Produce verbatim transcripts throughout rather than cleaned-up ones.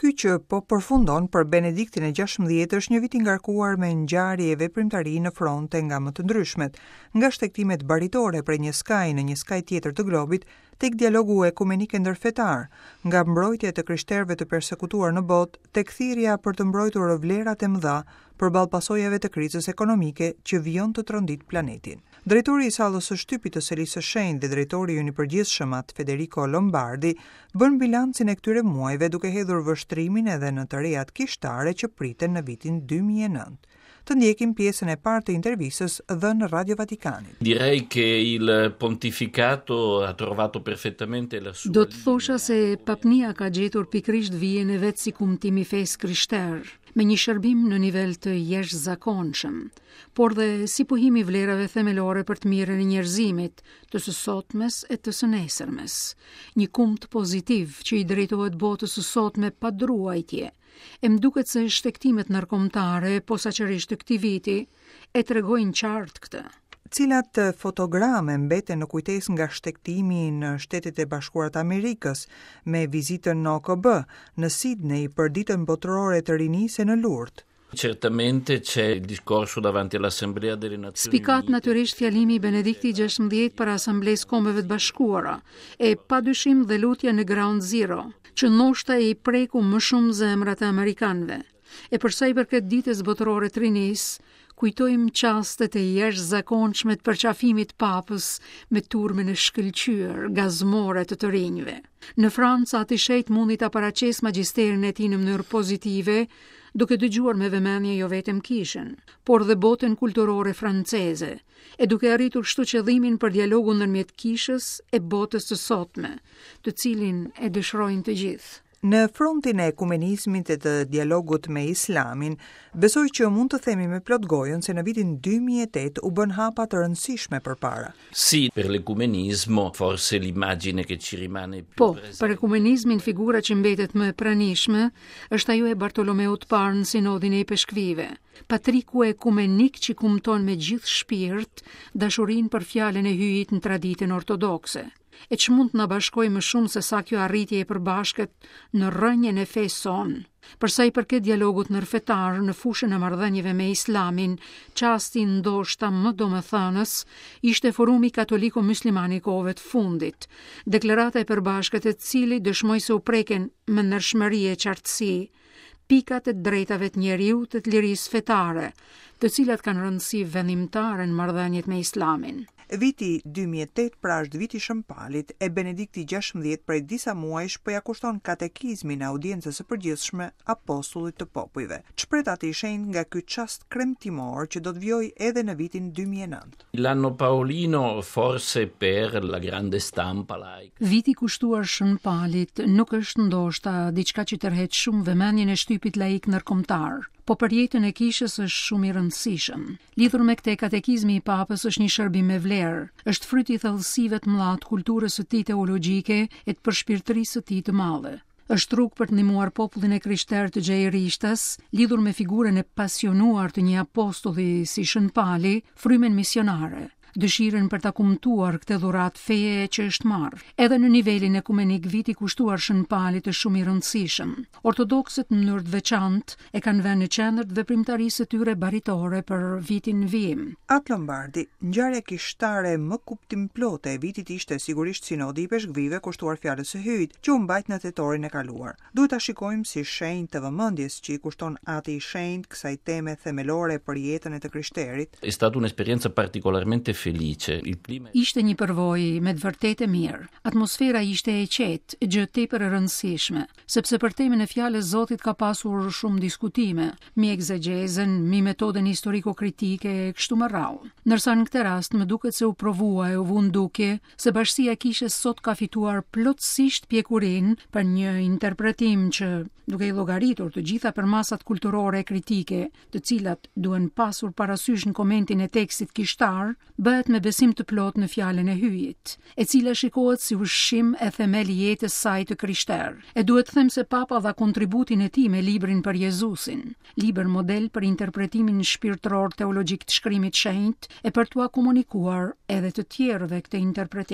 Ky që po përfundon për Benediktin e gjashtëmbëdhjetë është një vit i ngarkuar me ngjarje e veprimtari në fronte nga më të ndryshmet, nga shtektimet baritore prej një skaji në një skaj tjetër të globit, tek dialogu ekumenik e ndërfetar, nga mbrojtja të krishterëve të persekutuar në botë, tek thirrja për të mbrojtur vlerat e mëdha përballë pasojave të krizës ekonomike që vijon të trondit planetin. Drejtori i sallës së shtypit të Selisë së Shenjtë dhe drejtori i përgjithshëm atë Federico Lombardi bën bilancin e këtyre muajve duke hedhur vështrimin edhe në të rejat kishtare që priten në vitin dy mijë e nëntë. Të ndjekim pjesën e parë të intervistës dhënë në Radio Vatikanit. Direi che il pontificato ha trovato perfettamente la sua. Do të thosha se papnia ka gjetur pikrisht vijën e vet si kumtimi fesë krishter, me një shërbim në nivel të jashtëzakonshëm, por dhe si pohimi vlerave themelore për të mirën e njerëzimit, të së sotmes e të së nesërmes. Një kumt pozitiv që i drejtohet botës së sotme pa druajtje. E më duket se shtektimet ndërkombëtare, posaçërisht të këtij viti, e tregojnë qartë këtë. Cilat fotograme mbeten në kujtesë nga shtektimi në Shtetet e Bashkuara të Amerikës me vizitën në O K B në Sydney për ditën botërore të rinisë në Lourdes? Certamente c'è il discorso davanti all'Assemblea delle Nazioni Spikat natyrisht fjalimi i Benediktit gjashtëmbëdhjetë para Asamblesë Kombeve të Bashkuara, e padyshim dhe lutja në Ground Zero, që ndoshta i preku më shumë zemrat e amerikanëve. E për sa i përket ditës botërore të rinisë, kujtojmë qastet e jashtëzakonshme të përqafimit papës me turmën e shkëlqyer, gazmore të të rinjve. Në Francë, ati shejt mundi ta paraqes magjisterin e tij në mënyrë pozitive, duke dëgjuar me vëmendje jo vetëm kishën, por dhe botën kulturore franceze, e duke arritur kështu qëllimin për dialogun ndërmjet kishës e botës së sotme, të cilin e dëshirojnë të gjithë. Në frontin e ekumenizmit e të dialogut me Islamin, besoj që mund të themi me plot gojën se në vitin dy mijë e tetë u bën hapa të rëndësishme përpara. Sì, per l'ecumenismo forse l'immagine che ci rimane più Po, presente. për ekumenizmin figura që mbetet më e pranishme është ajo e Bartolomeut parë në sinodin e i peshkvive. Patriku ekumenik që kumton me gjithë shpirt dashurinë për fjalën e hyjit në traditën ortodokse. E që mund të na bashkoj më shumë se sa kjo arritje e përbashkët në rrënjën e fesë sonë. Përsa i përket dialogut ndërfetar në fushën e marrëdhënieve me Islamin, qasti ndoshta më domethënës ishte Forumi Katoliko-Musliman i kohëve të fundit, deklarata e përbashkët e cili dëshmoi se u preken me ndershmëri e qartësi pikat e drejtave të njeriut të të lirisë fetare, të cilat kanë rëndësi vendimtare në marrëdhëniet me Islamin. Viti dy mijë e tetë pra është viti shëmpalit e Benedikti gjashtëmbëdhjetë prej disa muajsh po ja kushton katekizmin e audiencës së përgjithshme apostullit të popujve. Çpret atë i shenjtë nga ky çast kremtimor që do të vijojë edhe në vitin dy mijë e nëntë. L'anno paolino forse per la grande stampa laica. Viti kushtuar shëmpalit nuk është ndoshta diçka që tërheq shumë vëmendjen e shtypit laik ndërkombëtar, po për jetën e kishës është shumë i rëndësishëm. Lidhur me këtë, katekizmi i papës është një shërbim me vlerë, është fryti i thellësive të mëdha të kulturës së tij teologjike e të përshpirtërisë së tij të madhe. Është rrugë për të ndihmuar popullin e krishterë të xhairishtas, lidhur me figurën e pasionuar të një apostulli si Shën Pali, frymën misionare, dëshirën për ta kumtuar këtë dhuratë feje që është marrë. Edhe në nivelin ekumenik, viti kushtuar Shën Palit është shumë i rëndësishëm. Ortodoksët në mënyrë të veçantë e kanë vënë në qendër të veprimtarisë së tyre baritore për vitin në vijim. Atë Lombardi, ngjarja kishtare më kuptimplote e vitit ishte sigurisht sinodi i peshkvive kushtuar fjalës së hyjit, që u mbajt në tetorin e kaluar. Duhet ta shikojmë si shenjë të vëmendjes që i kushton ati i shenjtë kësaj teme themelore për jetën e të krishterit. È stata un'esperienza particolarmente felice. Il clima Ishte një përvojë me të vërtetë mirë. Atmosfera ishte e qetë, gjë tepër e rëndësishme, sepse për temën e fjalës Zotit ka pasur shumë diskutime, mi egzegjezen, mi metodën historiko-kritike e kështu me radhë. Ndërsa në këtë rast më duket se u provua e u vu ndukje se bashkësia e kishës sot ka fituar plotësisht pjekurinë për një interpretim që, duke i llogaritur të gjitha përmasat kulturore e kritike, të cilat duhen pasur parasysh në komentin e tekstit kishtar, bëhet me besim të plot në fjalën e hyjit, e cila shikohet si ushqim e themel i jetës saj të krishterë. E duhet të them se Papa dha kontributin e tij me librin për Jezusin, libër model për interpretimin shpirtëror teologjik të shkrimit shenjtë e për t'ua komunikuar edhe të tjerëve këtë interpretim.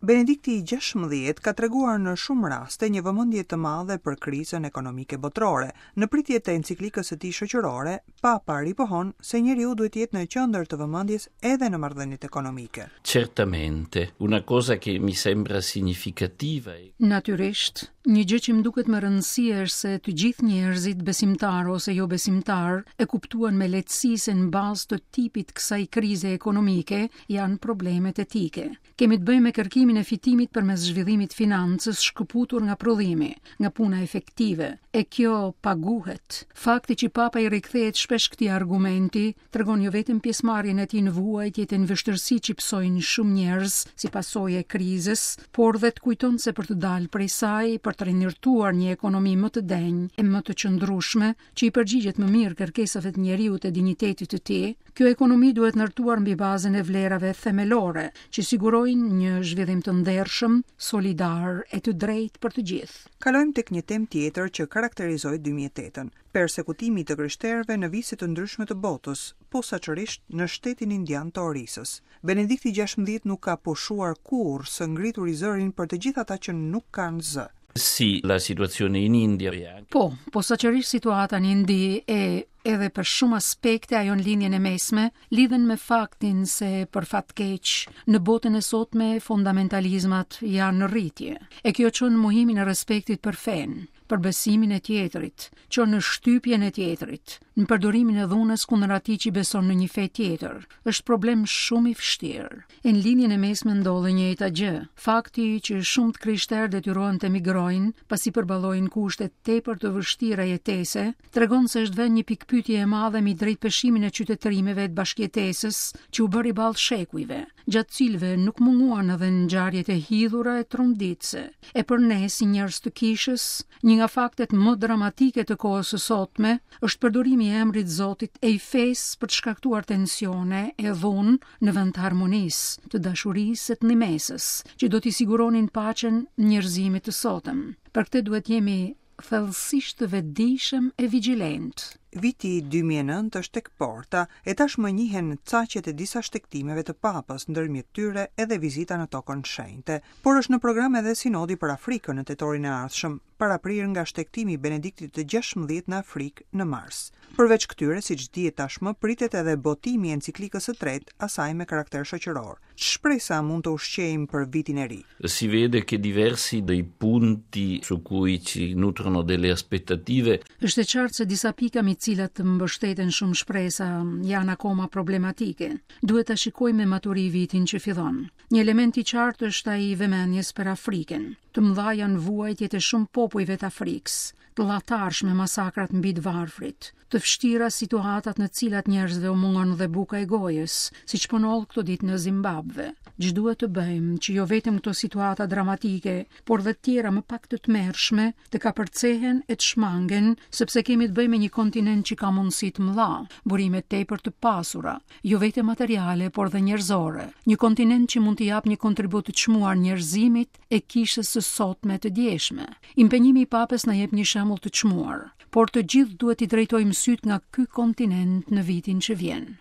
Benedikti i gjashtëmbëdhjetë ka treguar në shumë raste një vëmendje të madhe për krizën ekonomike botërore. Në pritje të enciklikës së tij shoqërore, Papa ripohon se njeriu duhet jetë në qendër të vëmendjes edhe në marrëdhëniet ekonomike. Certamente, una cosa che mi sembra significativa. Natyrisht, një gjë që më duket më rëndësishme është se të gjithë njerëzit, besimtar ose jo besimtar, e kuptuan me lehtësi se në bazë të tipit kësaj krize ekonomike janë problemet etike. Kemi të bëjmë me kërkimin e fitimit përmes zhvillimit financës shkëputur nga prodhimi, nga puna efektive, e kjo paguhet. Fakti që Papa i rikthehet shpesh këtij argumenti tregon jo vetëm pjesëmarrjen e tij në vuajtjet e vështirësi që psojnë shumë njerëz si pasojë e krizës, por dhe të kujton se për të dalë prej saj, për të rinjërtuar një ekonomi më të denjë e më të qëndrueshme, që i përgjigjet më mirë kërkesave të njeriut e dinjitetit të tij, kjo ekonomi duhet ndërtuar mbi bazën e vlerave themelore, që sigurojnë një zhvillim të ndershëm, solidar e të drejtë për të gjithë. Kalojmë tek një temë tjetër që karakterizoi dy mijë e tetën, persekutimi i të krishterëve në vise të ndryshme të botës, posaçërisht në shtetin indian të Orisës. Benedikti gjashtëmbëdhjetë nuk ka pushuar kurrë së ngritur i zërin për të gjithë ata që nuk kanë zë. Sì, la situazione in India. Po, posaçërisht situata në Indi e edhe për shumë aspekte ajo në linjen e mesme, lidhen me faktin se për fat keq, në botën e sotme fundamentalizmat janë në rritje. E kjo çon mohimin e respektit për fen, për besimin e tjetrit, çon në shtypjen e tjetrit, në përdorimin e dhunës kundër atij që beson në një fe tjetër. Është problem shumë i vështirë. E në linjen e mesme ndodhe një njëjta gjë. Fakti që shumë të krishterë detyrohen të emigrojnë, pasi përballojnë kushte tepër të vështira jetese, tregon se është vënë një pikpyetje e madhe mbi drejtpeshimin e qytetërimeve të bashkëjetesës që u bëri ballë shekujve, gjatë cilëve nuk munguan edhe ngjarjet e hidhura e tronditse. E për ne si njerëz të kishës, një nga faktet më dramatike të kohës së sotme është përdorimi i emrit Zotit e i fesë për të shkaktuar tensione e dhunë në vend të harmonisë, të dashurisë e të nimesës, që do t'i siguronin paqen njerëzimit të sotëm. Për këtë duhet jemi thellësisht të vetëdijshëm e vigjilent. Viti dy mijë e nëntë është tek porta e tashmë njihen caqet e disa shtektimeve të Papës, ndërmjet tyre edhe vizita në tokën shenjte, por është në program edhe sinodi për Afrikën në tetorin e ardhshëm, paraprir nga shtektimi i Benediktit të gjashtëmbëdhjetë në Afrikë në mars. Përveç këtyre, siç dihet tashmë, pritet edhe botimi i enciklikës së tretë, asaj me karakter shoqëror. Ç'shpresa mund të ushqejmë për vitin e ri? Si vede che diversi dei punti su cui ci nutrono delle aspettative. Është e qartë se disa pika me cilat të mbështeten shumë shpresa janë akoma problematike. Duhet ta shikojmë me maturi vitin që fillon. Një element i qartë është ai i vëmendjes për Afrikën. Të mëdha janë vuajtjet e shumë popujve të Afrikës, të llatarshme masakrat mbi të varfrit, të vështira situatat në cilat njerëzve u mungon dhe buka e gojës, siç po ndodh këto ditë në Zimbabwe. Ç'duhet të bëjmë që jo vetëm këto situata dramatike, por dhe të tjera më pak të tmerrshme të kapërcehen e të shmangen, sepse kemi të bëjmë me një kontinent që ka mundësi të mëdha, burime tepër të pasura, jo vetëm materiale, por dhe njerëzore. Një kontinent që mund të japë një kontribut të çmuar njerëzimit e kishës së sotme të djeshme. Impenjimi i Papës na jep një shembull të çmuar, por të gjithë duhet i drejtojmë syt nga ky kontinent në vitin që vjen.